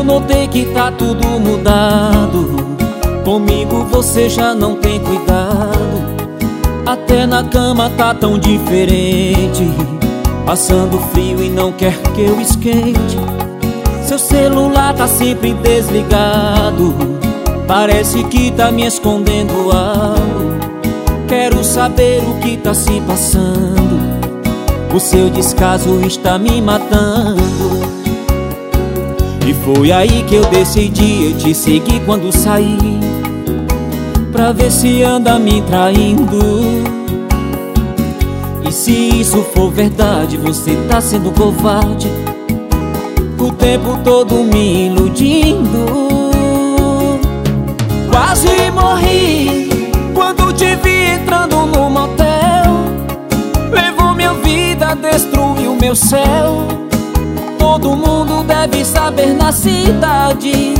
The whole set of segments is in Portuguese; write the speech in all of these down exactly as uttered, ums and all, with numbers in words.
notei que tá tudo mudado. Comigo você já não tem cuidado. Até na cama tá tão diferente. Passando frio e não quer que eu esquente. Seu celular tá sempre desligado. Parece que tá me escondendo algo. Quero saber o que tá se passando. O seu descaso está me matando. E foi aí que eu decidi, eu te segui quando saí, pra ver se anda me traindo. E se isso for verdade, você tá sendo covarde, o tempo todo me iludindo. Quase morri quando te vi entrando no motel. Levou minha vida, destruiu meu céu. Todo mundo deve saber na cidade.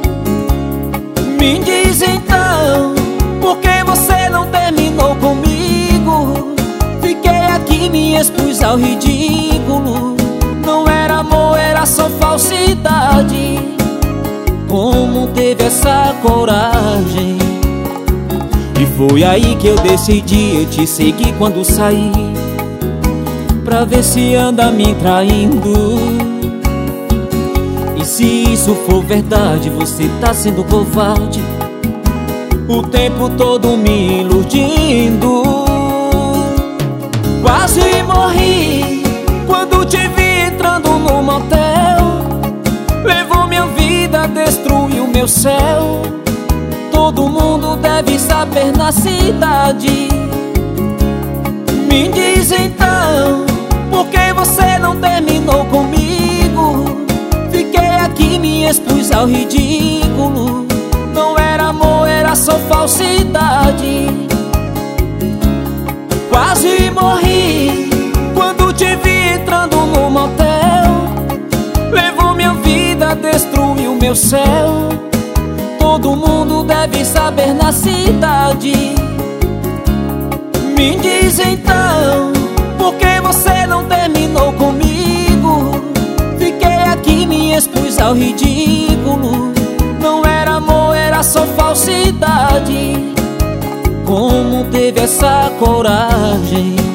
Me diz então, por que você não terminou comigo? Fiquei aqui, me expus ao ridículo. Não era amor, era só falsidade. Como teve essa coragem? E foi aí que eu decidi, eu te segui quando saí, pra ver se anda me traindo. E se isso for verdade, você tá sendo covarde, o tempo todo me iludindo. Quase morri quando te vi entrando no motel. Levou minha vida, destruiu meu céu. Todo mundo deve saber na cidade. Me diz então, por que você não terminou comigo? Fiquei aqui, me expus ao ridículo. Não era amor, era só falsidade. Quase morri quando te vi entrando no motel. Levou minha vida, destruiu meu céu. Todo mundo deve saber na cidade. Me diz então, por que você não terminou comigo? Fiquei aqui, me expus ao ridículo. Não era amor, era só falsidade. Como teve essa coragem?